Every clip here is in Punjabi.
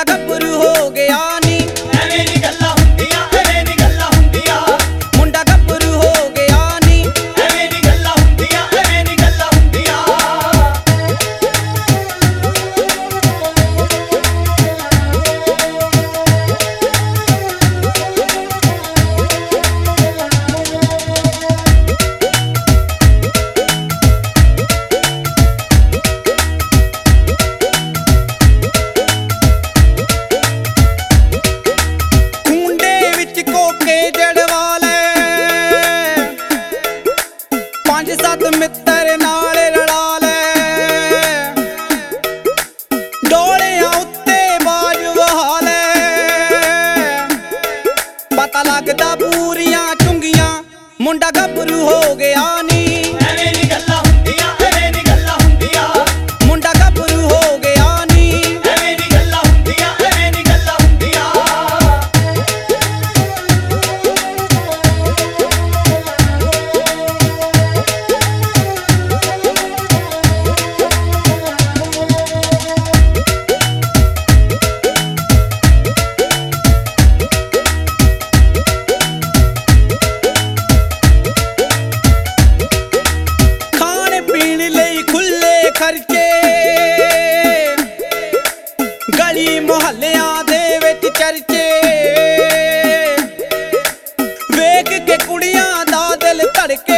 ਗੱਭਰੂ ਹੋ ਗਿਆ ਨੀ। ਐਵੇਂ ਨੀ ਗੱਲਾਂ ਹੁੰਦੀਆਂ, ਐਵੇਂ ਨੀ ਗੱਲਾਂ ਹੁੰਦੀਆਂ। ਮੁੰਡਾ ਗੱਭਰੂ ਹੋ ਗਿਆ ਨੀ। ਐਵੇਂ ਨੀ ਗੱਲਾਂ ਹੁੰਦੀਆਂ, ਐਵੇਂ ਨੀ ਗੱਲਾਂ ਹੁੰਦੀਆਂ। ਪੰਜ ਸੱਤ ਮਿੱਤਰ ਨਾਲ ਰਲਾ ਲੈ, ਡੋਲਿਆਂ ਉੱਤੇ ਬਾਜ ਵਹਾ ਲੈ। ਪਤਾ ਲੱਗਦਾ ਪੂਰੀਆਂ ਚੁੰਗੀਆਂ, ਮੁੰਡਾ ਗੱਭਰੂ ਹੋ ਗਿਆ ਨੀ। ਐਵੇਂ ਨੀ ਗੱਲਾਂ ਹੁੰਦੀਆਂ, ਐਵੇਂ ਨੀ ਗੱਲਾਂ ਹੁੰਦੀਆਂ। ਮੁੰਡਾ ਗੱਭਰੂ ਹੋ ਗਿਆ ਨੀ। ਐਵੇਂ ਨੀ ਗੱਲਾਂ ਹੁੰਦੀਆਂ, ਐਵੇਂ ਨੀ ਗੱਲਾਂ ਹੁੰਦੀਆਂ। ਖਰਚੇ ਗਲੀ ਮੁਹੱਲਿਆਂ ਦੇ ਵਿੱਚ ਚਰਚੇ, ਵੇਖ ਕੇ ਕੁੜੀਆਂ ਦਾ ਦਿਲ ਧੜਕੇ।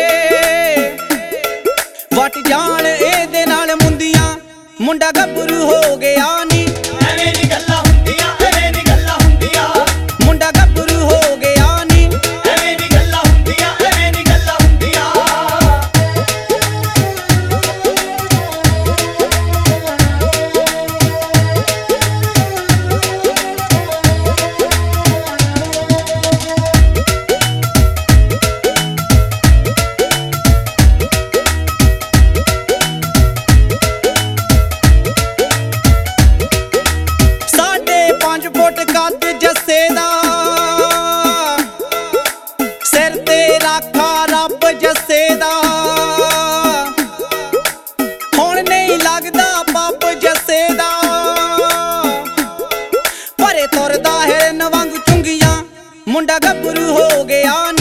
ਵਟ ਜਾਣ ਇਹਦੇ ਨਾਲ ਮੁੰਦੀਆਂ, ਮੁੰਡਾ ਗੱਭਰੂ ਹੋ ਗਿਆ ਨੀ। ਐਵੇਂ ਨੀ ਗੱਲਾਂ ਹੁੰਦੀਆਂ, ਐਵੇਂ ਨੀ ਗੱਲਾਂ ਹੁੰਦੀਆਂ। ਮੁੰਡਾ ਗੱਭਰੂ ਹੋ ਗਿਆ ਨੀ। ਐਵੇਂ ਨੀ ਗੱਲਾਂ ਹੁੰਦੀਆਂ, ਐਵੇਂ ਨੀ ਗੱਲਾਂ ਹੁੰਦੀਆਂ। ਕੱਦ ਜੱਸੇ ਦਾ, ਸਿਰ ਤੇ ਰਾਖਾ ਰੱਬ ਜੱਸੇ ਦਾ। ਹੁਣ ਨਹੀਂ ਲੱਗਦਾ ਪੱਪ ਜੱਸੇ ਦਾ, ਭਰੇ ਤੁਰਦਾ ਹਿਰਨ ਵਾਂਗ ਚੁੰਗੀਆਂ, ਮੁੰਡਾ ਗੱਭਰੂ ਹੋ ਗਿਆ।